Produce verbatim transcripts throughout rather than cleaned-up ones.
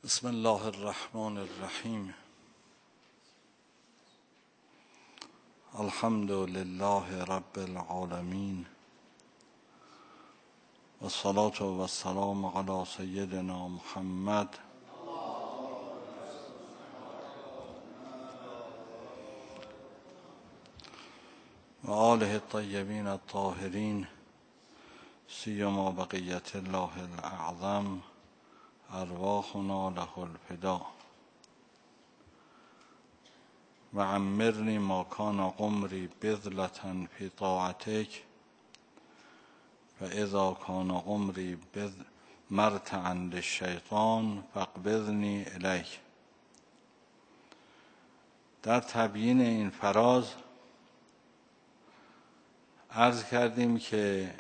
بسم الله الرحمن الرحیم. الحمد لله رب العالمین و الصلاة و السلام علی سیدنا محمد و آله الطیبین الطاهرین سیما بقیت الله الاعظم ارواحنا له الفدا و عمرنی ما کان عمری بذلة فی طاعتک و اذا کان عمری مرتعا للشیطان فاقبضنی الیک. در تبیین این فراز عرض کردیم که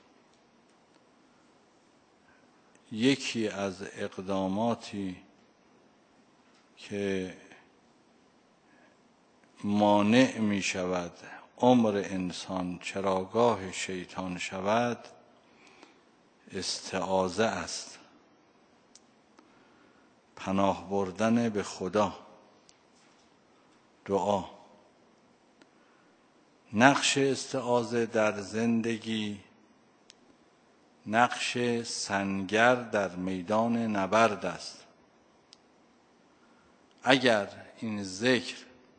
یکی از اقداماتی که مانع می شود عمر انسان چراگاه شیطان شود استعاذه است، پناه بردن به خدا، دعا. نقش استعاذه در زندگی نقش سنگر در میدان نبرد است. اگر این ذکر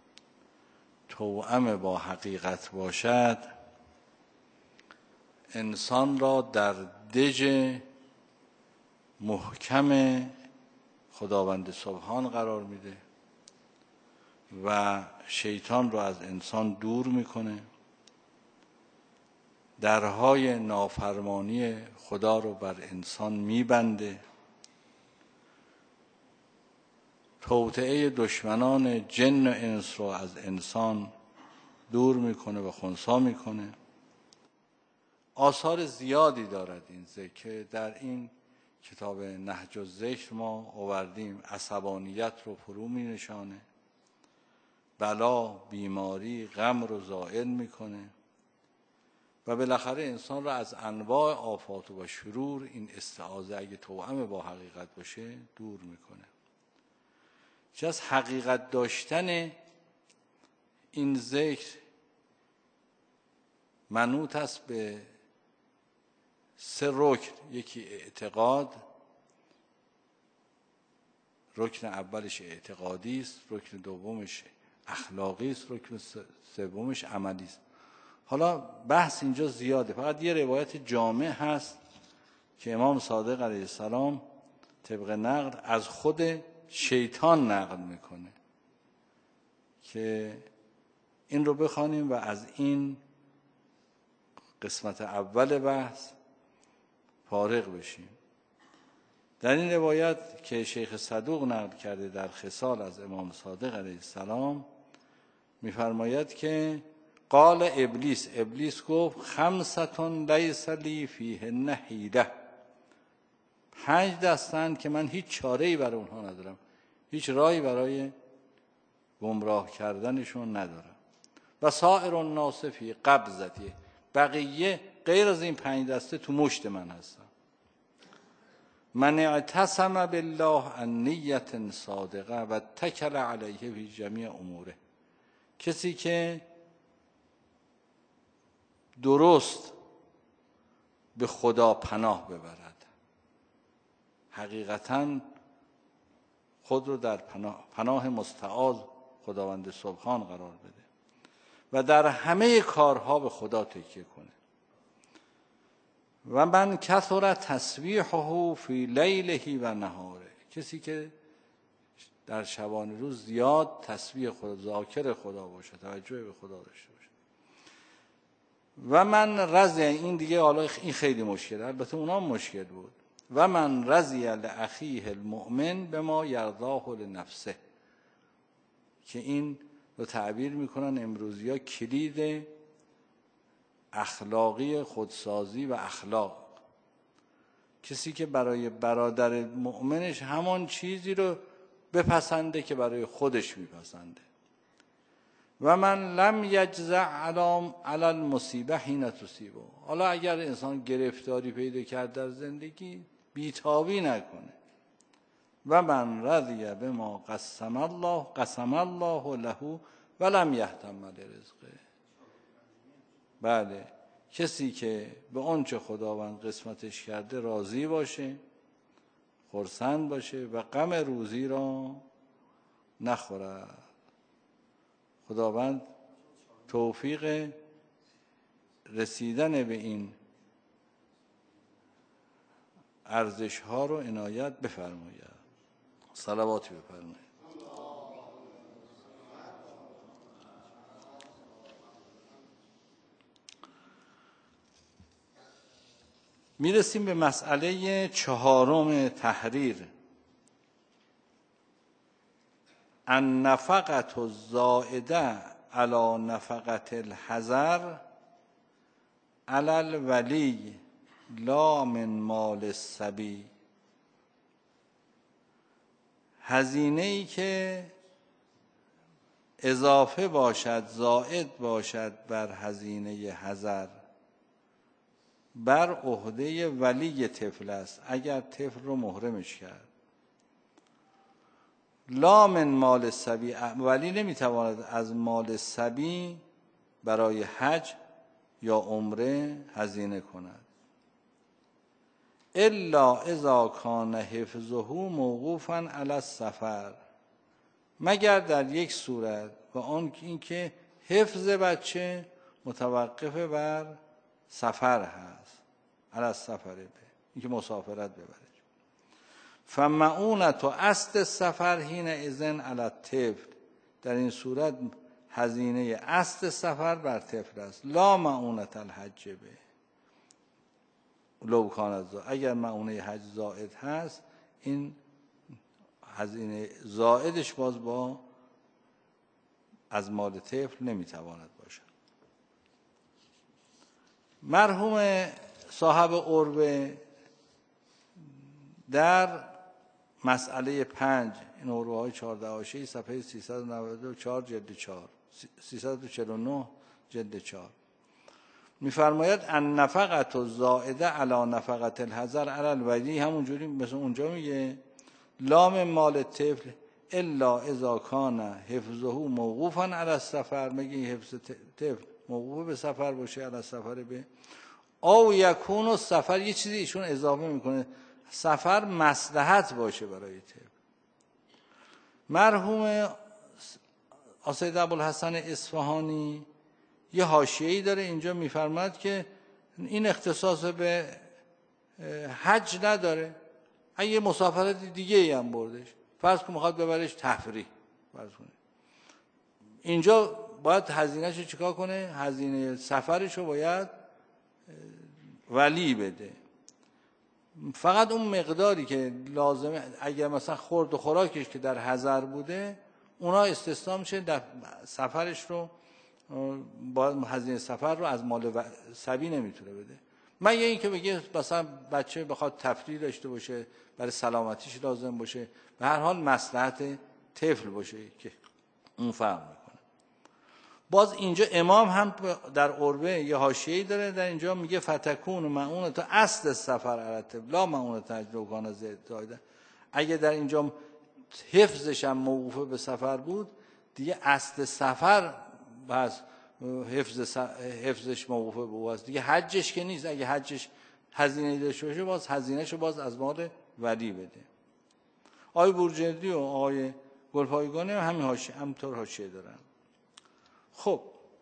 توأم با حقیقت باشد انسان را در دژ محکم خداوند سبحان قرار میده و شیطان را از انسان دور میکنه، درهای نافرمانی خدا رو بر انسان میبنده، توطئه دشمنان جن و انس رو از انسان دور میکنه و خنثی میکنه. آثار زیادی دارد این ذکر. در این کتاب نهج الذکر ما آوردیم عصبانیت رو فرو می نشانه، بلا، بیماری، غم رو زائل میکنه و بالاخره انسان را از انواع آفات و شرور این استعاذه اگه توأم با حقیقت باشه دور میکنه. چه از حقیقت داشتن این ذکر منوط است به سه رکن. یکی اعتقاد، رکن اولش اعتقادی است، رکن دومش اخلاقی است، رکن سومش عملی است. حالا بحث اینجا زیاده، فقط یه روایت جامع هست که امام صادق علیه السلام طبق نقل از خود شیطان نقل میکنه که این رو بخوانیم و از این قسمت اول بحث فارغ بشیم. در این روایت که شیخ صدوق نقل کرده در خصال از امام صادق علیه السلام میفرماید که قال ابلیس، ابلیس گفت خمستون لیس لی فیهن حیله، پنج دستند که من هیچ چاره‌ای برای اونها ندارم، هیچ راهی برای گمراه کردنشون ندارم. و سائر الناس فی قبضتی، بقیه غیر از این پنج دسته تو مشت من هستن. من اعتصم بالله عن نیت صادقه و اتکل علیه فی جمیع اموره، کسی که درست به خدا پناه ببرد، حقیقتاً خود رو در پناه, پناه مستعاذ خداوند سبحان قرار بده و در همه کارها به خدا تکیه کنه. و من کثر تسبیحه فی لیله و نهاره، کسی که در شبان روز زیاد تسبیح خدا، ذاکر خدا باشه، توجه به خدا داشته باشه. و من رضی، این دیگه حالا این خیلی مشکله، البته اونا مشکل بود. و من رضی لاخیه المؤمن بما یرضاه لنفسه، که این رو تعبیر میکنن امروزی ها کلید اخلاقی خودسازی و اخلاق. کسی که برای برادر مؤمنش همان چیزی رو بپسنده که برای خودش میپسنده. و من لم یجزع علی المصیبه حین تصیبه، حالا اگر انسان گرفتاری پیدا کرد در زندگی بیتابی نکنه، و من رضی بما قسم الله قسم الله له ولم یهتم لرزقه. بله، کسی که به آنچه خداوند قسمتش کرده راضی باشه، خرسند باشه و غم روزی را نخورد. خداوند توفیق رسیدن به این ارزش ها رو عنایت بفرماید. صلواتی بفرمایید. میرسیم به مسئله چهارم تحریر. النفقة الزائده علی نفقة الحضر علی الولی لا من مال الصبی. هزینه‌ای که اضافه باشد، زائد باشد بر هزینه حضر، بر عهده ولی طفل است اگر طفل رو محرمش کرد. لا من مال الصبی، ولی نمیتواند از مال صبی برای حج یا عمره هزینه کند. الا اذا کان حفظه موقوفا علی السفر، مگر در یک صورت با آن اینکه حفظ بچه متوقف بر سفر هست، علی السفر به اینکه مسافرت ببره. فمعونت و اصل سفر حین اذن علی الطفل، در این صورت هزینه اصل سفر بر طفل است. لا معونت الحج به لو کان زائد، اگر معونه حج زائد هست این هزینه زائدش باز با از مال طفل نمیتواند باشد. مرحوم صاحب عروه در مسئله پنج، این عروه های چهارده حاشیه‌ای، صفحه سیصد و نود و چهار جلد چهار، سیصد و چهل و نه جلد چهار، میفرماید النفقة الزائده علی نفقة الحضر علی الولی، همونجوری مثل اونجا میگه لا من مال الطفل الا اذا کان حفظه موقوفا علی السفر، مگه حفظ طفل موقوف به سفر باشه، علی السفر به او یکون السفر، یه چیزی ایشون اضافه میکنه، سفر مصلحت باشه برای طفل. مرحوم سید ابوالحسن اصفهانی یه حاشیه‌ای داره اینجا، میفرماد که این اختصاص به حج نداره، اگه مسافرت دیگه ای هم بردش، فرض کن میخواد ببرش تفریح، فرض کنه اینجا باید هزینه‌شو چیکار کنه؟ هزینه سفرشو باید ولی بده. فقط اون مقداری که لازمه، اگر مثلا خورد و خوراکش که در حضر بوده اونا استثنا میشه، در سفرش رو باید هزینه سفر رو از مال صبی نمیتونه بده، مگه اینکه بگه مثلا بچه بخواد تفریح داشته باشه، برای سلامتیش لازم باشه، به هر حال مصلحت طفل باشه که اون فهم میکنه. باز اینجا امام هم در عروه یه حاشیه‌ای داره، در اینجا میگه فتکون معونه تا اصل سفر علت لا معونه تجلوکان زایده، اگه در اینجا حفظش هم موقوف به سفر بود دیگه اصل سفر بس حفظ حفظش موقوف به او است دیگه، حجش که نیست. اگه حجش هزینه داشته باشه باز هزینهشو باز از مال ولی بده. آقای بورجردی و آقای گلپایگانی هم همین حاشیه همینطور حاشیه دارن. خب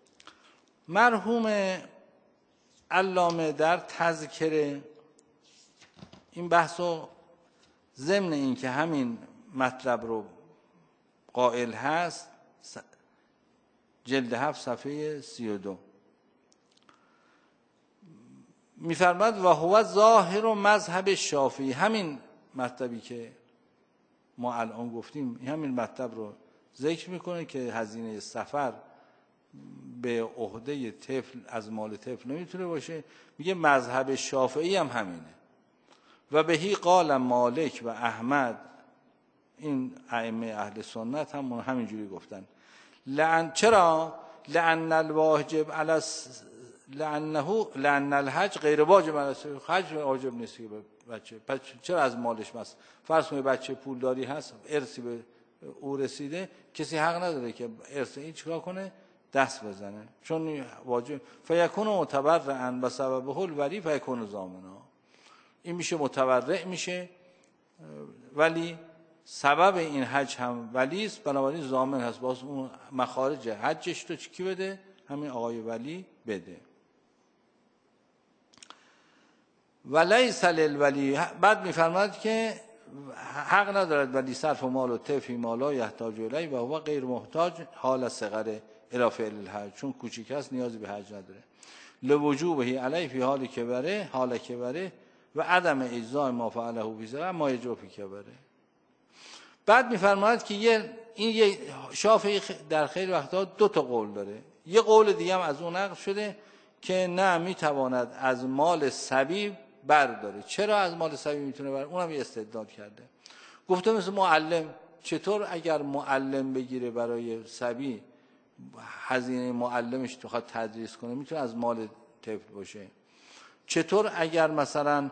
مرحوم علامه در تذکره این بحثو ضمن این که همین مطلب رو قائل هست، جلد هفت صفحه سی و دو میفرماد و هو ظاهر و مذهب شافعی، همین مطلبی که ما الان گفتیم همین مطلب رو ذکر میکنه که هزینه سفر به عهده طفل از مال طفل نمیتونه باشه. میگه مذهب شافعی هم همینه و بهی قال مالک و احمد، این ائمه اهل سنت هم همینجوری گفتن. لعن چرا؟ لعن الواجب علی لانه لان الحج غیر واجب است. حج واجب نیست که بچه. پس چرا از مالش مثلا فرض کنید بچه پولداری هست، ارثی به او رسیده، کسی حق نداره که ارث این چیکار کنه؟ دست بزنه، چون واجب. فیکون متبرعا و سببه الولی فیکون ضامنا. این میشه متبرع میشه، ولی سبب این حج هم ولی است، بنابراین ضامن هست. باز اون مخارج حجش تو کی بده؟ همین آقای ولی بده. ولیس للولی، بعد میفرماید که حق ندارد ولی صرف مال و طفی مالا یحتاج الیه و هو غیر محتاج حال صغر الی فعل الحج، چون کوچیک است نیازی به حج نداره. لوجوبه علیه فی حال کبره، حال کبره و عدم اجزاء ما فعله فی صغر ما یجب فی کبره. بعد میفرماید که یه این یه شافعی در خیلی وقتا دو تا قول داره. یه قول دیگه هم از اون نقل شده که نه میتواند از مال صبی برداره. چرا از مال صبی میتونه برداره؟ اونم یه استدلال کرده. گفته مثل معلم، چطور اگر معلم بگیره برای صبی، هزینه معلمش بخواد تدریس کنه، میتونه از مال طفل باشه. چطور اگر مثلا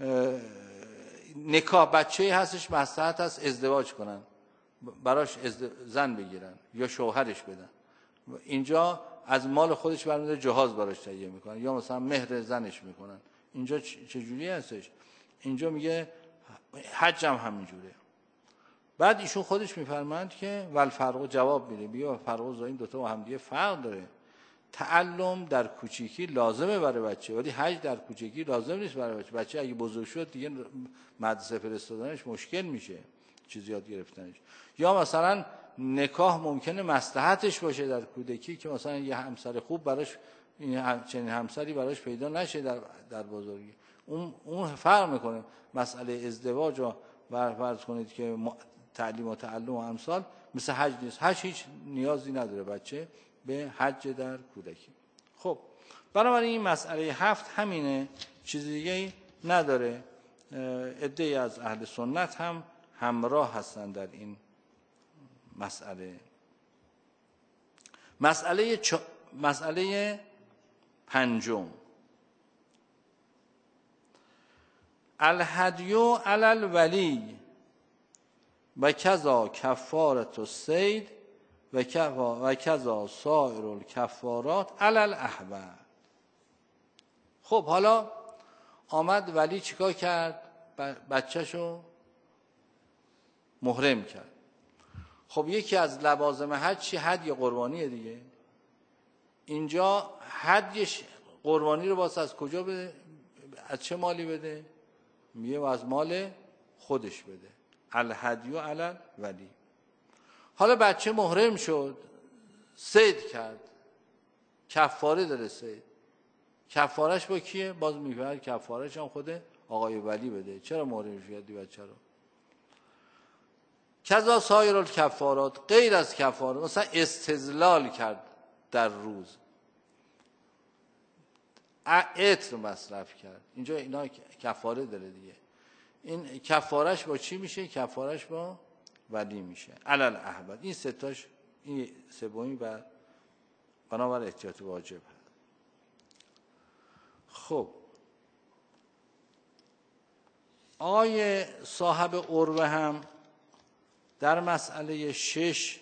نکاح بچه هستش مصلحت هست ازدواج کنن، براش زن بگیرن یا شوهرش بدن، اینجا از مال خودش برمی‌داره جهاز براش تهیه میکنن یا مثلا مهر زنش میکنن. اینجا چجوری هستش؟ اینجا میگه حج هم همینجوره. بعد ایشون خودش میفرمایند که ول فرق جواب میده، بیا فرق و این دوتا با هم دیگه فرق داره. تعلم در کوچیکی لازمه برای بچه، ولی حج در کوچیکی لازم نیست برای بچه. بچه اگه بزرگ شد دیگه مدرسه فرستادنش مشکل میشه، چیز یاد گرفتنش. یا مثلا نکاح ممکنه مصلحتش باشه در کودکی که مثلا یه همسر خوب براش، این چنین همسری براش پیدا نشه در در بزرگی. اون اون فرق میکنه. مسئله ازدواج و فرض کنید که تعلیم و تعلم و امثال مثل حج نیست. حج هیچ نیازی نداره بچه به حج در کودکی. خب بنابراین این مسئله هفت همینه، چیز دیگه نداره. عده‌ای از اهل سنت هم همراه هستن در این مسئله. مسئله چ... مسئله پنجم، الهدیو علی الولی و کذا کفارة الصید و و کذا سایر الکفارات علی الاحوال. خب حالا آمد ولی چیکار کرد؟ بچه‌شو محرم کرد. خب یکی از لوازم حج چی؟ هدی قربانیه دیگه. اینجا هدیش قربانی رو واسه از کجا بده؟ از چه مالی بده؟ میگه از مال خودش بده. الهدیو علی ولی. حالا بچه محرم شد، صید کرد، کفاره داره صید. کفارش با کیه؟ باز میگه کفارش هم خود آقای ولی بده. چرا محرم شدی بچه رو؟ کذا سایر الکفارات، غیر از کفاره، مثلا استظلال کرد در روز، عطر مصرف کرد، اینجا اینا کفاره داره دیگه. این کفارش با چی میشه؟ کفارش با ولی میشه. علل احبت. این ستاش، این سومی و بنابر احتیاط واجب هست. خب آقای صاحب عروه هم در مسئله شش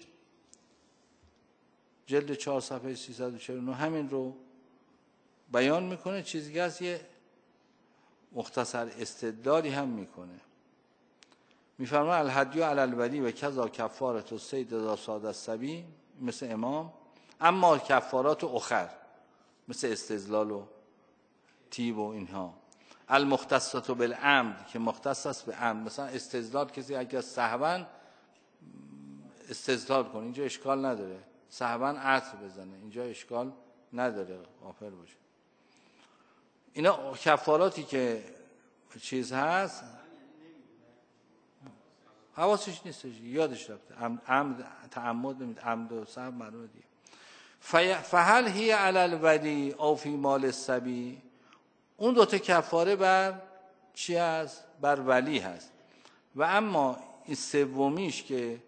جلد چهار صفحه سیصد و چهل و نه همین رو بیان میکنه. چیزی از یه مختصر استدلالی هم میکنه. میفرماید الهدیو علی الولی و کذا کفارة الصید اذا صاد الصبی، مثل امام. اما کفارات اخر مثل استظلال و تیب و اینها، المختصة بالعمد که مختص است به عمد. مثلا استظلال، کسی اگر سهوا استظلال کنه اینجا اشکال نداره، سهوا عطر بزنه اینجا اشکال نداره، غافل باشه. اینا کفاراتی که چیز هست حواسش نیستش، یادش رفته. عمد تعمد نمید، عمد و سهو معلومه دیگه. فهل هی علی الولی او فی مال الصبی، اون دوتا کفاره بر چی هست؟ بر ولی هست. و اما این سومیش که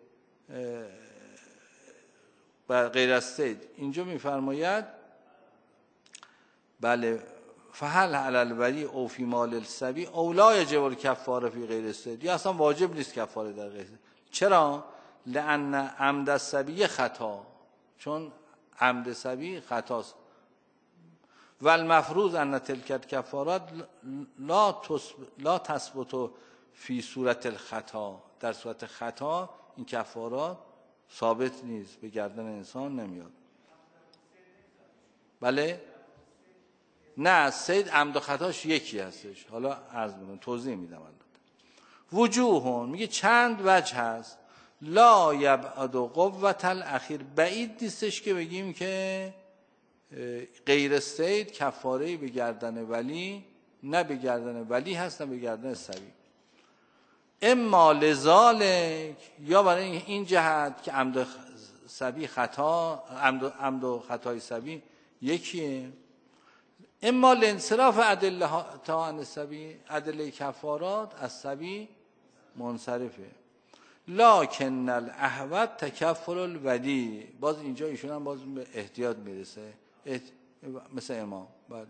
بر غیر از صید، اینجا میفرماید بله فهل علی الولی او فی مال الصبی او لا یجب الکفاره فی غیر الصید، یا اصلا واجب نیست کفاره در غیر. چرا؟ لان عمد الصبی خطا، چون عمد صبی خطاست. و المفروض ان تلک الکفارات لا لا تثبت فی صورت الخطا، در صورت خطا این کفارات ثابت نیست، به گردن انسان نمیاد. بله نه، صید عمد و خطاش یکی هستش. حالا عرض می‌کنم توضیح میدم. البته وجوهون میگه چند وجه هست، لا یبعد قوت الاخیر، بعید نیستش که بگیم که غیر صید کفاره به گردن ولی، نه به گردن ولی هست نه به گردن صبی. اما لذالک، یا برای این جهت که عمد صبی خطا، عمد عمد و خطای صبی یکیه. اما لانصراف ادله تا عن الصبی، ادله کفارات از صبی منصرفه. لکن الاحوط تکفل الودی، باز اینجا ایشون هم باز به احتیاط میرسه، احت... مثل امام. بله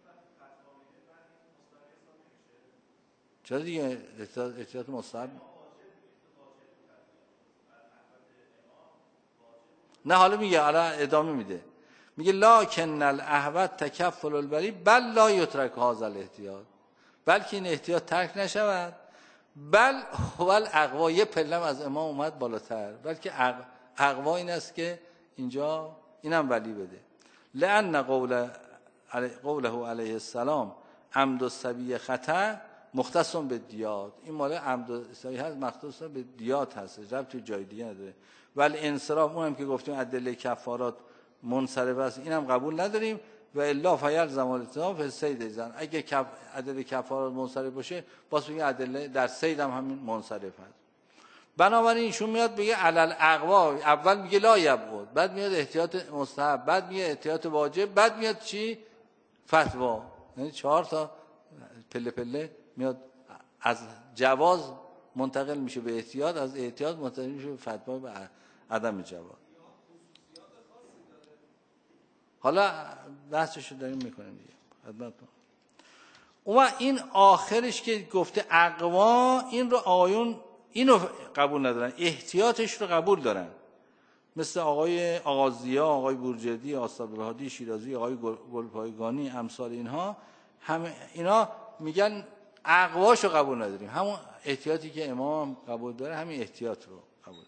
چرا دیگه احتیاط مستحب؟ نه حالا میگه، حالا ادامه میده، میگه لکن الاحوط تکفل البری بل لا یترک هذا الاحتیاط، بلکه این احتیاط ترک نشود. بل هو الاقوا، یه پلم از امام اومد بالاتر، بلکه اقوا این است که اینجا اینم ولی بده. لان قول قوله علیه السلام عمد الصبی خطا مختص به دیات، این مال عمد الصبی هست مختص به دیات هست، ربطی جای دیگه نداره. ولی انصراف اونم که گفتیم ادله کفارات منصرف است، اینم قبول نداریم. و الا فیل زمان الاتهام فی صید زن، اگه کف ادله کفارات منصرف باشه باز بگه ادله در صید هم همین منصرف است. بنابراین ایشون میاد بگه علل اقوا، اول میگه لا یبعد، بعد میاد احتیاط مستحب، بعد میاد احتیاط واجب، بعد میاد چی؟ فتوا. یعنی چهار تا پله پله میاد، از جواز منتقل میشه به احتیاط، از احتیاط منتقل میشه به فتوا به عدم جواز. حالا بحثشو داریم میکنیم دیگه خدمتتون. اون این آخرش که گفته اقوا، این رو آقایون اینو قبول ندارن، احتیاطش رو قبول دارن، مثل آقای آغازیا، آقای بورجردی، آستاب الهادی شیرازی، آقای گلپایگانی، امثال اینها، همه اینا میگن اقواشو قبول نداریم، همون احتیاطی که امام قبول داره همین احتیاط رو قبول.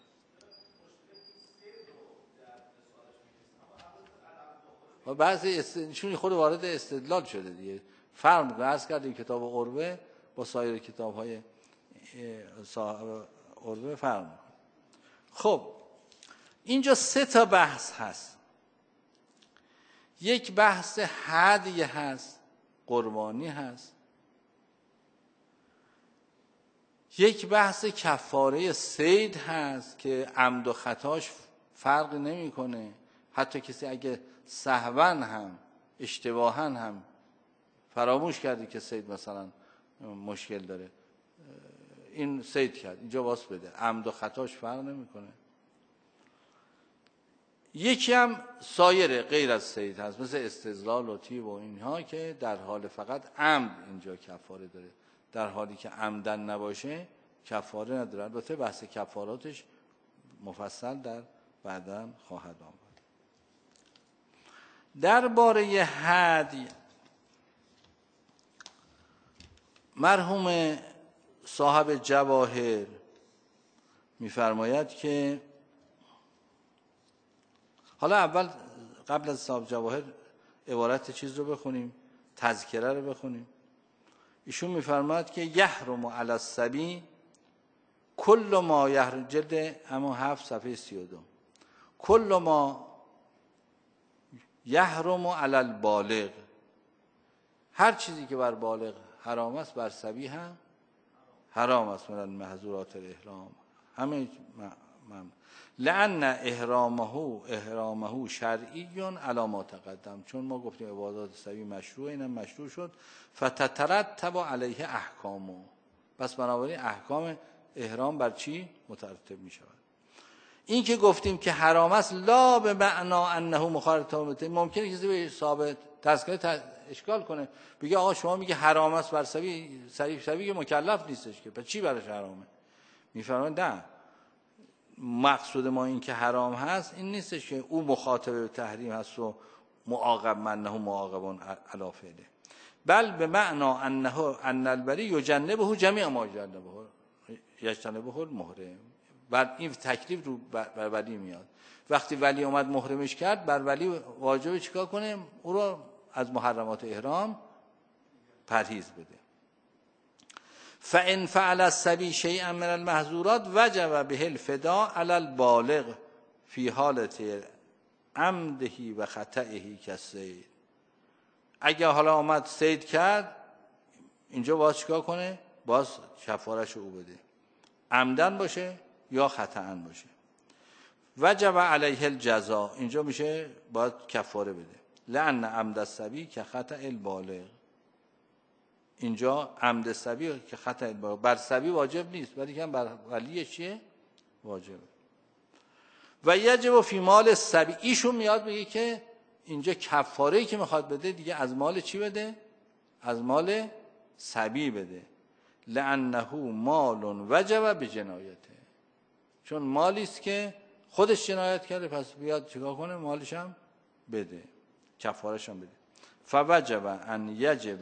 و بعضی استدلالشون خود وارد استدلال شده دیگه، فرق میکنه. عرض کردیم کتاب عروه با سایر کتاب‌های صاحب عروه فرق میکنه. خب اینجا سه تا بحث هست. یک بحث هدی هست، قربانی هست. یک بحث کفاره صید هست که عمد و خطاش فرق نمیکنه، حتی کسی اگه سهوا هم اشتباها هم فراموش کردی که صید مثلا مشکل داره، این صید کرد اینجا واس بده، عمد و خطاش فرق نمیکنه. یکی هم سایر غیر از صید هست، مثل استظلال و تیب و اینها که در حال فقط عمد اینجا کفاره داره، در حالی که عمدن نباشه کفاره نداره. البته بحث کفاراتش مفصل در بعداً خواهد آمد. درباره هدی مرحوم صاحب جواهر می‌فرماید که، حالا اول قبل از صاحب جواهر عبارت چیز رو بخونیم، تذکره رو بخونیم. ایشون می‌فرماید که یحرم علی الصبی کل ما یحرم، جلد اما هفت صفحه سی و دو، کل ما یحرم علی البالغ، هر چیزی که بر بالغ حرام است بر صبی هم حرام است، من المحظورات الاحرام همه من. لان احرامه احرامه شرعی علی ما تقدم، چون ما گفتیم عبادات صبی مشروع، اینم مشروع شد. فتترتب علیه احکامه، پس بنابراین احکام احرام بر چی مترتب می شود. این که گفتیم که حرام است لا به معنا انه مخالف، ممکنه کسی به ثابت دستگاه ت... اشکال کنه بگه آقا شما میگه حرام است بر سبی سبی سبی که مکلف نیستش که پس چی براش حرامه؟ میفرمایند نه، مقصود ما این که حرام هست این نیستش که او مخاطب به تحریم هست و معاقب منه معاقب علی فعله، بل به معنا انه ان الولی یجنبه جمیع ما یجنبه یجتنبه المحرم. بر این تکلیف رو بر ولی میاد. وقتی ولی اومد محرمش کرد، بر ولی واجبه چیکار کنه؟ او رو از محرمات احرام پرهیز بده. فان فعل الصبی شیئا من المحظورات وجب به الفداء علی البالغ فی حالت عمده و خطئه کالصید. اگه حالا آمد صید کرد، اینجا باز چیکار کنه؟ باز کفارش او بده، عمدن باشه یا خطأن باشه. وجب علیه الجزاء، اینجا میشه باید کفاره بده. لأن عمد الصبی که خطأ البالغ، اینجا عمد الصبی که خطأ البالغ بر صبی واجب نیست ولی که بر ولی چیه؟ واجبه. و یجب فی مال الصبی، ایشون میاد میگه که اینجا کفاره‌ای که میخواد بده دیگه از مال چی بده؟ از مال صبی بده. لأنه مال وجب به جنایته، چون مالی است که خودش جنایت کرده، پس بیاد چیکار کنه؟ مالش هم بده، کفارش هم بده. فوجب ان یجب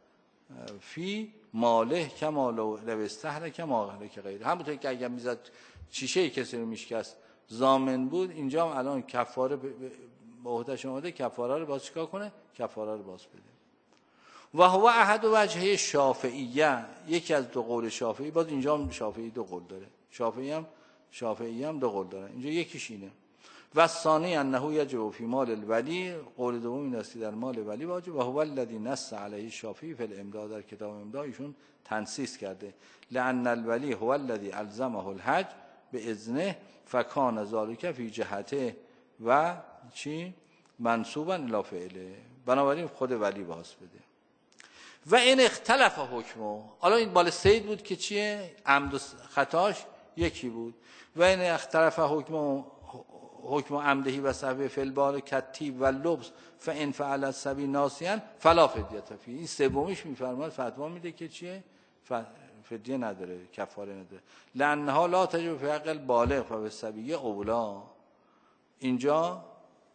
فی ماله کما لو استهلک ما اهلک غیره. همونطور که اگر میزد شیشه کسی رو میشکست ضامن بود، اینجا هم الان کفاره به عهدهش اومده، کفاره رو باز چیکار کنه؟ کفاره رو باز بده. و هو احد وجهه شافعیه، یکی از دو قول شافعی. باز اینجا هم شافعی دو قول داره، شافعی هم شافعی هم دو قول داره. اینجا یکیش اینه. و ثانی انه یجب فی مال الولی، قول دوم این است در مال ولی واجب. و هو الذی نص علیه الشافعی فی الامداد، در کتاب امداد ایشون تنصیص کرده. لان الولی هو الذی الزمه الحج باذنه فکان ذلک فی جهته و چی منصوبا الی فعله، بنابراین خود ولی باز بده. و این اختلف حکمه، حالا این مال صید بود که چیه؟ عمد و خطاش یکی بود. و این اختلف حکمه حکم عمدهی و صحبه فی البال کتیب و لبس فان فعل الصبی ناسیا فلا فدیه فیه. این سومیش میفرماد فتوا میده که چیه؟ فدیه نداره، کفاره نداره. لانها لا تجب فی حق البالغ فبالصبی اولا. اینجا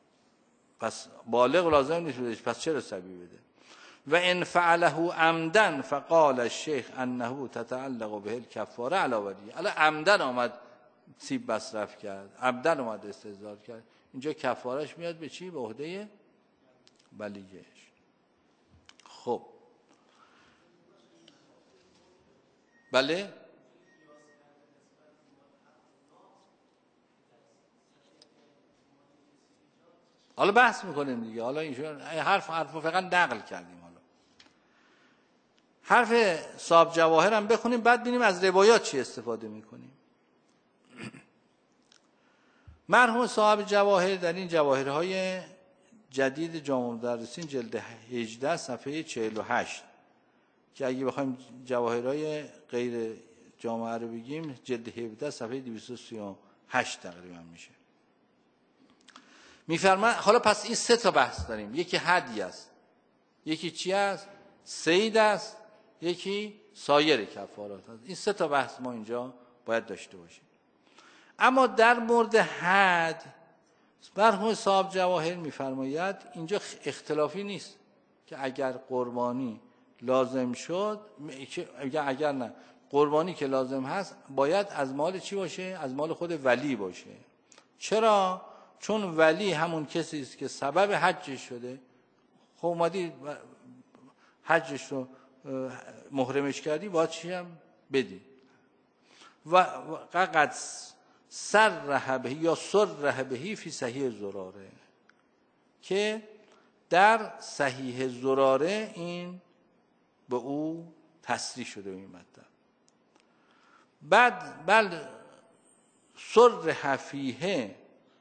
پس بالغ لازم نیست بدهش، پس چرا صبی بده؟ و ان فعله عمدن فقال الشیخ انه تتعلق به الکفاره علی ولی. الا عمدن آمد سیب مصرف کرد، عمدن آمد استحضار کرد، اینجا کفارش میاد به چی؟ به عهده ولیش. خب بله، حالا بحث میکنیم دیگه. حالا اینجور حرف حرف فقط نقل کردیم. حالا حرف صاحب جواهر هم بخونیم، بعد ببینیم از روایات چی استفاده میکنیم. مرحوم صاحب جواهر در این جواهرهای جدید جامع المدرسین جلد هجده صفحه چهل و هشت، که اگه بخوایم جواهرهای غیر جامعه رو بگیم جلد هفده صفحه دویست و سی و هشت تقریبا میشه. میفرماید حالا پس این سه تا بحث داریم، یکی حدی است، یکی چی است؟ صید است، یکی سایر کفارات است. این سه تا بحث ما اینجا باید داشته باشیم. اما در مورد حد مرحوم صاحب جواهر میفرماید اینجا اختلافی نیست که اگر قربانی لازم شد، اگر نه قربانی که لازم هست باید از مال چی باشه؟ از مال خود ولی باشه. چرا؟ چون ولی همون کسی است که سبب حجش شده. خب اومدی حجش رو محرمش کردی، باید چی هم بدی. و قد سرح به یا سرح بهی فی صحیح زراره، که در صحیح زراره این به او تصریح شده این مطلب. بعد بل سرح فیه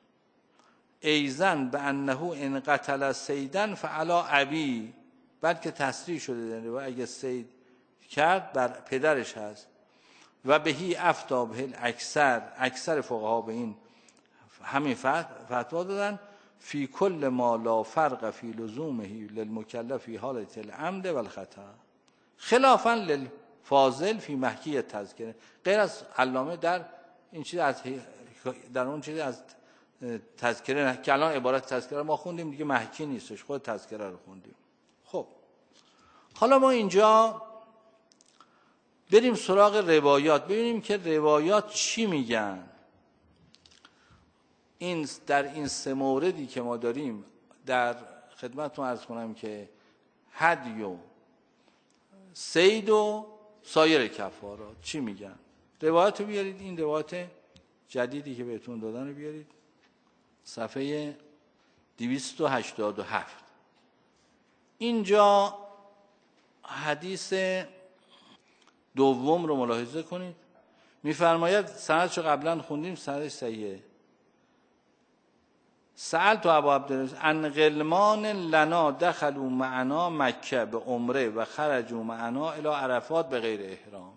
ایزن به انه ان قتل سیدن فعلا ابی، بلکه تصریح شده در و اگه سید کرد بر پدرش هست. و بهی افتا به اکثر اکثر فقها به این همین فتوا دادن. فی کل ما لا فرق فی لزومه للمکلف فی حالت العمد و الخطا خلافا للفاضل فی محکی تذکره. غیر از علامه در این چیز از در اون چیز از تذکره که الان عبارت تذکره ما خوندیم دیگه محکی نیستش، خود تذکره رو خوندیم. خب حالا ما اینجا بریم سراغ روایات، ببینیم که روایات چی میگن. این در این سه موردی که ما داریم در خدمتتون عرض کنم که هدی و صید و سایر کفارات چی میگن. روایت رو بیارید، این روایت جدیدی که بهتون دادن رو بیارید، صفحه دویست و هشتاد و هفت. اینجا حدیث دوم رو ملاحظه کنید، میفرماید سندش رو قبلا خوندیم، سندش صحیحه. سألت ابا عبدالعزیز ان غلمان لنا دخلوا معنا مکه به عمره و خرجوا معنا الی عرفات به غیر احرام.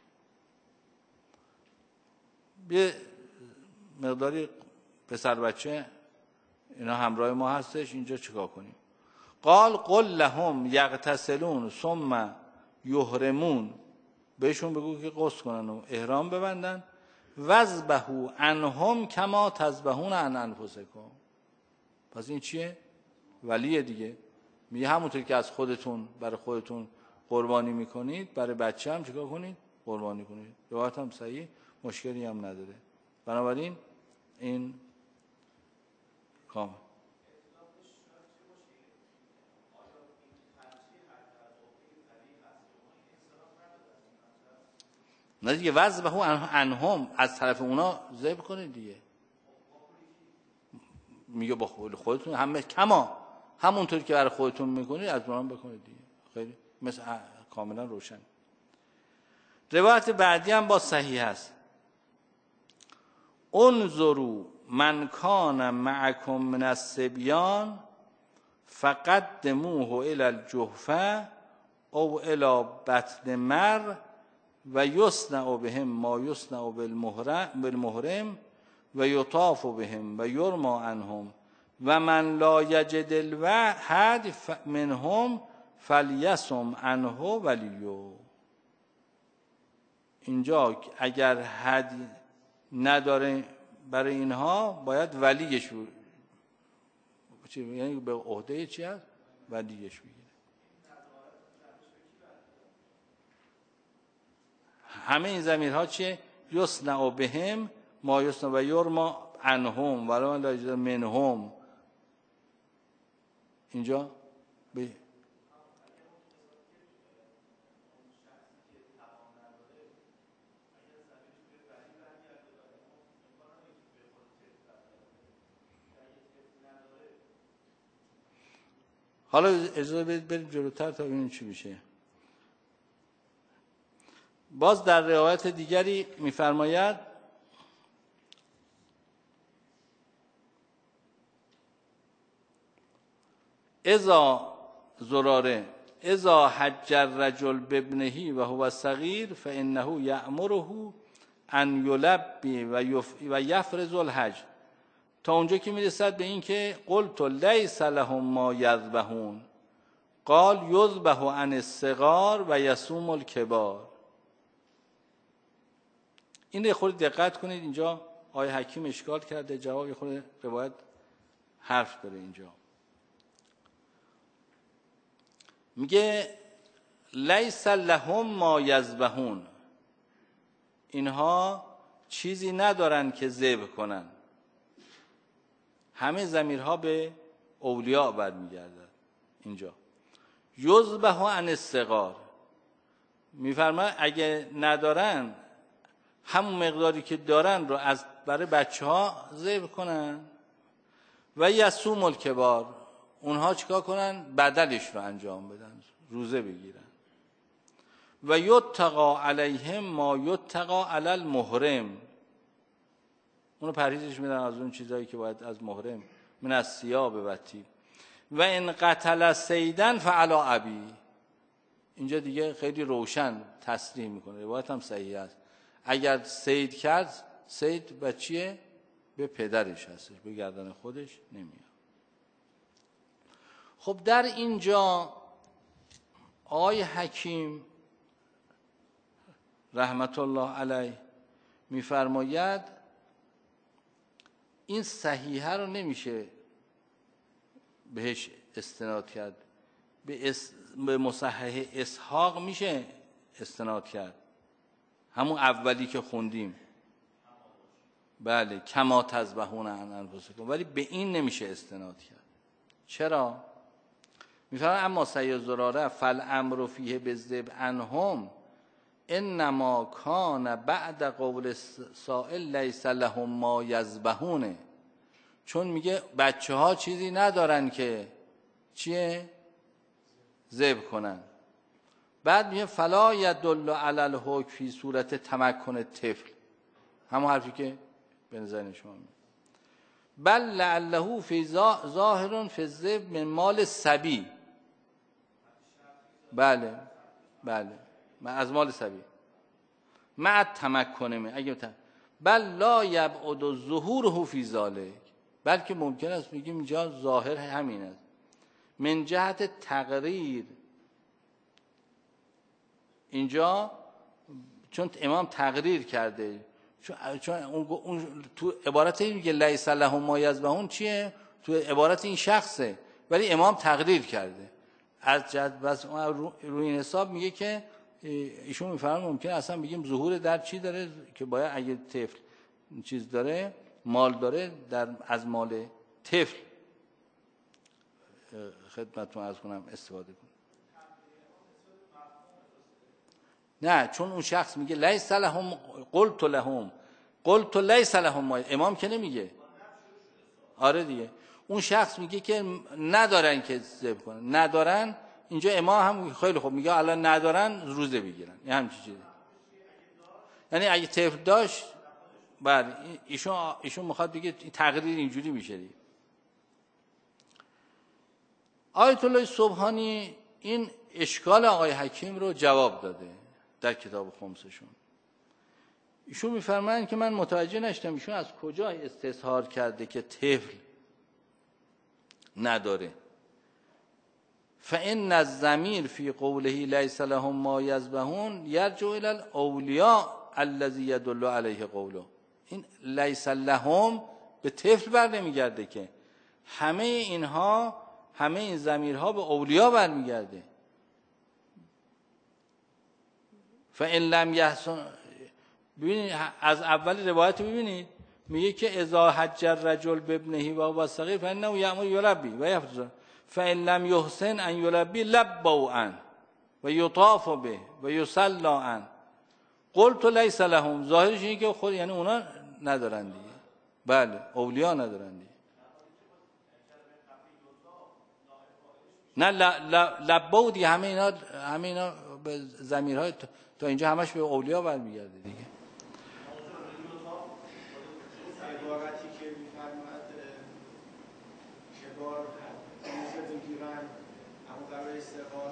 یه مقداری پسر بچه اینا همراه ما هستش، اینجا چیکار کنیم؟ قال قل لهم یغتسلون ثم یحرمون، بهشون بگو که غسل کنن و احرام ببندن. وذبحوا عنهم کما تذبحون عن انفسکم. پس این چیه؟ ولیه دیگه. میگه همونطور که از خودتون برای خودتون قربانی میکنید برای بچه هم چیکار کنید؟ قربانی کنید. روایت هم صحیح، مشکلی هم نداره. بنابراین این کامل. نه دیگه وذبحوا عنهم، از طرف اونا ذبح کنید دیگه. میگه با خودتون همه کما همونطور که برای خودتون میکنید از اونها بکنید دیگه. خیلی مثل کاملا روشن. روایت بعدی هم با صحیح است. انظروا من کان معکم من الصبیان فقدموه الی الجحفه او الی بطن مر و یصنع بهم ما یصنع بالمحرم و یطاف بهم و یرمی عنهم و من لا یجد الوحد منهم فلیصم عنه ولیو. اینجا اگر حد نداره برای اینها باید ولیش بود، یعنی به عهده چی هست؟ ولیش بگیره. همه این ضمیرها چیه؟ یصنع بهم ما یصنع و یرمی عنهم ولی من لا یجد منهم. اینجا به حالا اجازه بدید بریم جلوتر تا ببینیم چی میشه. باز در روایت دیگری میفرماید اذا زراره اذا حج الرجل بابنه و هو صغیر فانه یأمره ان یلبی و یفرض الحج، تا اونجا که میرسد به این که قلت لیس لهم ما یذبحون قال یذبح عن الصغار و یصوم الکبار. این رو خود دقت کنید، اینجا آیه حکیم اشکال کرده، جواب خود روایت حرف داره. اینجا میگه لیس لهم ما یذبحون، اینها چیزی ندارن که ذبح کنن. همه ضمیرها به اولیاء برمیگردد. اینجا یذبح عن الصغار میفرماید اگه ندارن همون مقداری که دارن رو از برای بچه ها ذبح کنن. و یصوم الکبار، اونها چیکار کنن؟ بدلش رو انجام بدن، روزه بگیرن. و یتقا علیهم ما یتقا علی المحرم، اونو پرهیزش میدن از اون چیزایی که باید از محرم من از ثیاب و طیب. و ان قتل صیدا فعلی ابی، اینجا دیگه خیلی روشن تصریح میکنه، روایت هم صحیح است. اگر صید کرد، صید بچیه به پدرش هستش، به گردن خودش نمیاد. خب در اینجا آقای حکیم رحمت الله علیه میفرماید این صحیحه رو نمیشه بهش استناد کرد، به, اس... به مصحح اسحاق میشه استناد کرد، همون اولی که خوندیم، بله کما تذبحون عن انفسکم، ولی به این نمیشه استناد کرد. چرا؟ میفرماید اما سید زراره فالامر فیه بالذبح عنهم انما کان بعد قول سائل لیس لهم ما یذبحون، چون میگه بچه ها چیزی ندارن که چیه؟ ذبح کنن. بعد میگه فلا یدل علی الحکم فی صورت تمکن طفل، همون حرفی که به نظر شما میاد. بل لعله فی ظاهر فی الذبح من مال صبی، بله بله از مال صبی مع تمکن من اگه بل لا یبعد ظهوره فی ذلک، بلکه ممکن است بگیم اینجا ظاهر همین است، من جهت تقریر، اینجا چون امام تقریر کرده، چون, چون اون, اون تو عبارت این میگه لیس لهم ما یذبحون چیه؟ تو عبارت این شخصه، ولی امام تقریر کرده از جد. بس روی این حساب میگه که ایشون میفرماید ممکنه اصلا بگیم ظهور در چی داره که باید اگه طفل چیز داره، مال داره، در از مال طفل خدمتتون عرض کنم استفاده کنم. نه چون اون شخص میگه لیس لهم قلت لهم قلت لیس لهم ما، امام که نمیگه. آره دیگه اون شخص میگه که ندارن که ذبح کنن، ندارن. اینجا امام هم خیلی خوب میگه الان ندارن روزه بگیرن، این همین چیزه. یعنی اگه طفل داشت، بله ایشون ایشون میخواد بگه تقریر اینجوری میشه دیگه. آیت الله سبحانی این اشکال آقای حکیم رو جواب داده در کتاب خمسشون. ایشون میفرمایند که من متوجه نشدم ایشون از کجا استظهار کرده که طفل نداره. فإن الضمیر فی قوله لیس لهم ما یذبحون یرجع الی الاولیاء الذی یدل علیه قوله. این لیس لهم به طفل بر نمیگرده که، همه اینها، همه این ضمیرها به اولیا برمیگرده. فإن لم یحسن، ببینید از اول روایت ببینید میگه که اذا حج الرجل بابنه و هو صغیر فانه یأمر یلبی و یفطر فإن لم یحسن ان یلبی لبوا عنه و یطاف به و یصلی عنه قلت لیس لهم. ظاهرش اینه که خود یعنی اونا ندارن دیگه، بله اولیا ندارن دیگه. نه لبوا دیگه، همه اینا همه اینا به ضمیرهای تا اینجا همش به اولیا برمیگرده دیگه. عبارتی که می‌فرماد که بار روزه بگیرن اما برای استقبال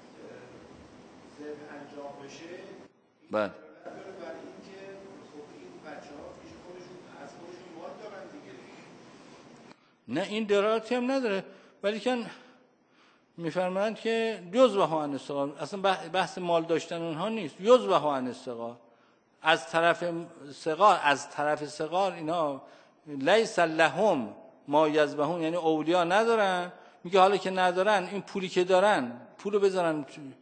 ذبح انجام بشه، بله برای اینکه خب این بچه‌ها پیش خودشون از خودشون مال دارن دیگه. نه این دراتی هم نداره، ولی که میفرمایند که جزء عن استقال، اصلا بحث مال داشتن اونها نیست، جزء عن استقال از طرف صغار، از طرف صغار اینا لیس لهم ما یذبحون، یعنی اولیا ندارن. میگه حالا که ندارن این پولی که دارن پولو بذارن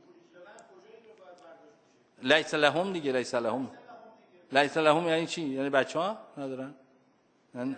لیس لهم دیگه. لیس لهم لیس لهم یعنی چی؟ یعنی بچه‌ها ندارن؟ یعنی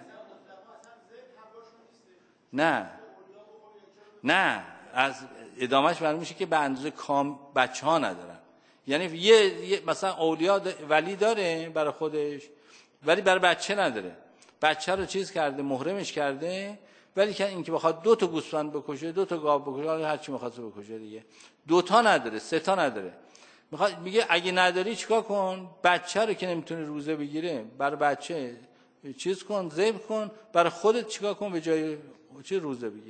نه نه از ادامهش معلوم میشه که به اندازه کام بچه‌ها ندارن. یعنی یه مثلا اولیا ولی داره برای خودش ولی برای بچه نداره، بچه رو چیز کرده محرمش کرده، ولی که اینکه بخواد دو تا گوسفند بکشه، دو تا گاو بکشه، هر چی می‌خواد بکشه دیگه، دو تا نداره، سه تا نداره. میخواد میگه اگه نداری چیکار کن؟ بچه رو که نمیتونه روزه بگیره برای بچه چیز کن، ذبح کن، برای خودت چیکار کن به جای چی روزه بگیر.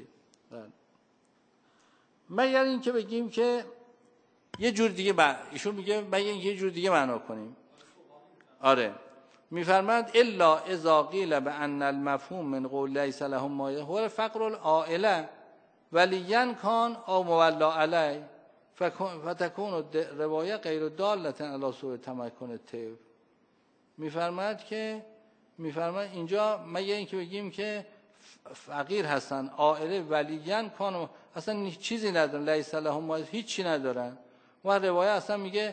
مگر اینکه بگیم که یه جور دیگه با... ایشون میگه مگر یه جور دیگه معنا کنیم. آره میفرماید الا اذا قیل بان المفهوم من قول لیس لهم ما هو فقر العائله ولیین کان او مولا علی فتکون روایه غیر دالة علی سوء تمکن طفل. میفرماید که میفرماید اینجا مگه اینکه بگیم که فقیر هستن عائله ولیین کان اصلا چیزی ندارن، لیس لهم ما هیچی ندارن و روایه اصلا میگه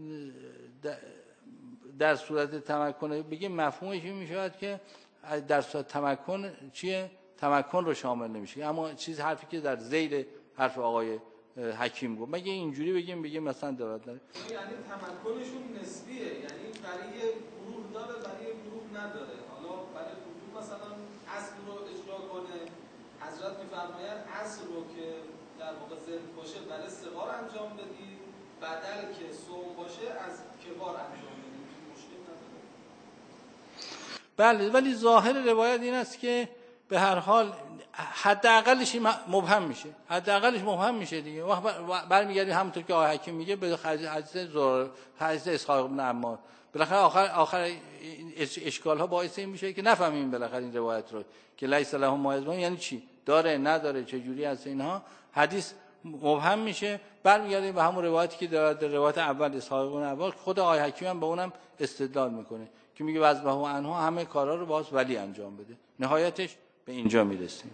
در صورت تمکن، بگیم مفهومش این میشود که در صورت تمکن چیه؟ تمکن رو شامل نمیشه. اما چیز حرفی که در ذیل حرف آقای حکیم گفت مگه اینجوری بگیم بگیم مثلا دارد داره، یعنی تمکنشون نسبیه، یعنی برای گروه داره برای گروه نداره. حالا برای گروه مثلا اصل رو اجرا کنه، حضرت میفرمایند اصل رو که در واقع ذهن باشه برای صغار انجام بدی، بدل که صوم باشه از کبار انجام بدی، مشکل نداره. بله، ولی ظاهر روایت این است که به هر حال حداقلش مبهم میشه، حداقلش مبهم میشه دیگه. وقت برمیگردیم همونطور که آقای حکیم میگه به حدیث زور حدیث اسحاق بن عمار. بالاخره آخر آخر اشکال ها باعث این میشه که نفهمیم بالاخره این روایت رو که لیس لهم ما یزمون یعنی چی، داره نداره چه جوری از اینها، حدیث مبهم میشه. برمیگردیم به همون روایتی که در روایت اول اسحاق بن عمار خود آقای حکیم هم به اونم استدلال میکنه که میگه وذبه عنها همه کارا رو باز ولی انجام بده. نهایتش به اینجا میرسیم.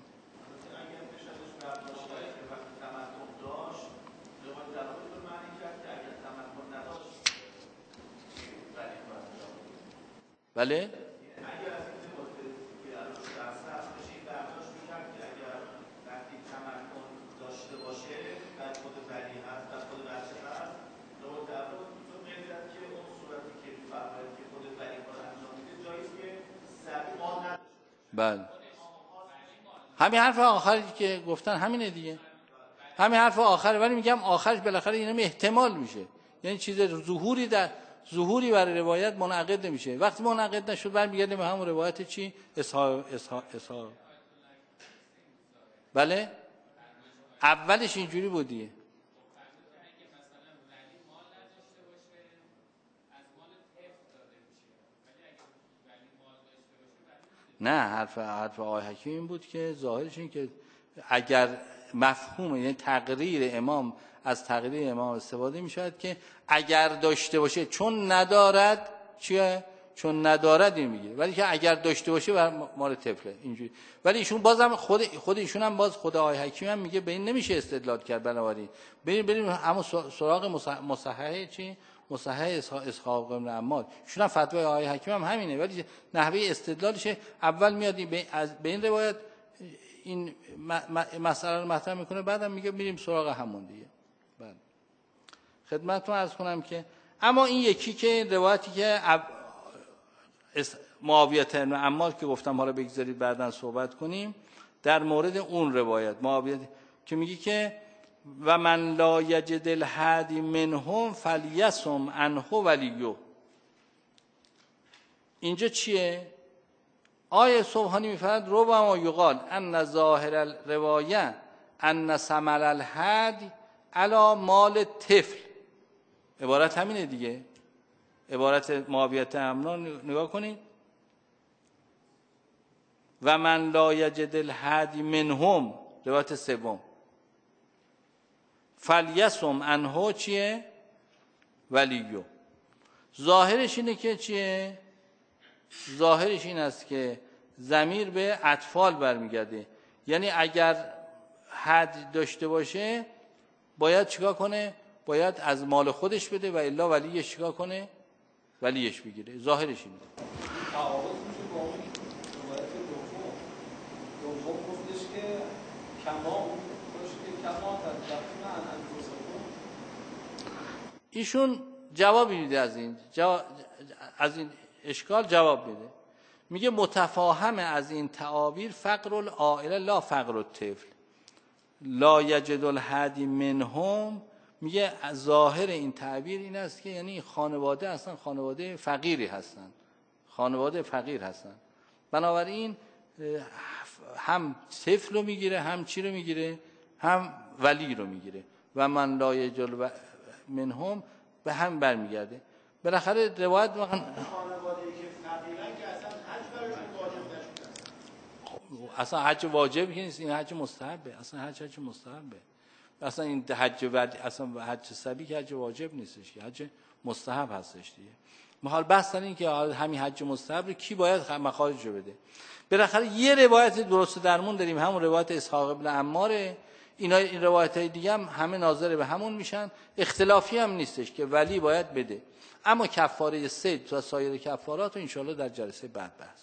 بله؟ اگر از این که الان درس بشه برداشت می‌کرد که اگر وقتی تمکن داشته باشه در خود ولی هست در خود بچه هست رو در تو غیرت که اون صورتی که می‌فرماید که خود ولی کار انجام میده جاییه که زبی مال نداشته. بله. همین حرف آخری که گفتن همینه دیگه. همین حرف آخره، ولی میگم آخرش بالاخره اینا احتمال میشه. یعنی چیز ظهوری در ظهوری برای روایت منعقد نمیشه. وقتی منعقد نشد برمیگردیم به همون روایت چی؟ اسحاق اسحاق اسحاق. بله؟ اولش اینجوری بود دیگه. نه، حرف حرف آقای حکیم این بود که ظاهرش این که اگر مفهوم یعنی تقریر امام از تقریر امام استفاده می شود که اگر داشته باشه، چون ندارد چیه؟ چون ندارد این میگه، ولی که اگر داشته باشه بر مال طفله اینجوری. ولی ایشون بازم خود خود ایشون هم باز خود آقای حکیم هم میگه به این نمیشه استدلال کرد. بنابراین بریم بریم همون سراغ مصحح چی؟ مصحح اسحاق بن عمار. ایشون هم فتوای آقای حکیم هم همینه، ولی نحوه استدلالش اول میاد به این روایت این مسئله رو مطرح میکنه، بعدم میگه میریم سراغ همون دیگه. بله. خدمتتون عرض کنم که اما این یکی که روایتی که معاویه بن عمار که گفتم حالا بگذارید بعداً صحبت کنیم، در مورد اون روایت معاویه که میگه که و من لا یجد الهادی منهم فلیصم عنه ولیو. اینجا چیه؟ آیه سبحانی میفرد ربما یقال ان ظاهر الروایه ان ثمر الهدی علی مال طفل. عبارت همینه دیگه. عبارت معاویه بن عمار نگاه کنید. و من لا یجد الهدی منهم، روایت سوم، فلیصم عنه چیه؟ ولیو. ظاهرش اینه که چیه؟ ظاهرش این است که ضمیر به اطفال برمیگرده. یعنی اگر حد داشته باشه باید چیکار کنه؟ باید از مال خودش بده و الا ولیش چیکار کنه؟ ولیش بگیره. ظاهرش اینه. تعارض میشه با اون روایت دوم. دوم گفتش که کما گفتش که کما تدفن عن انفسکم. ایشون جواب میده از این جواب از این اشکال جواب میده. میگه متفاهم از این تعابیر فقر العائله لا فقر الطفل. لا یجد الهدی منهم، میگه ظاهر این تعبیر این است که یعنی خانواده اصلا خانواده فقیری هستن، خانواده فقیر هستن. بنابراین هم طفل رو میگیره، هم چی رو میگیره، هم ولی رو میگیره. و من لا یجد منهم به هم برمیگرده. بالاخره روایت خانواده‌ای که فقیرن که اصلا حج براشون واجب نشده. اصلا حج واجب که نیست، این حج مستحبه. اصلا حج حج مستحبه. اصلا این حج ود... اصلا حج صبی که حج واجب نیستش، که حج مستحب هستش دیگه. حال بحث این که همین حج مستحب رو کی باید مخارج رو بده. بالاخره یه روایت درست درمون داریم، همون روایت اسحاق بن عماره. اینا این روایت‌های دیگه هم همه ناظر به همون میشن، اختلافی هم نیستش که ولی باید بده. اما کفاره صید و سایر کفارات رو ان شاءالله در جلسه بعد بحث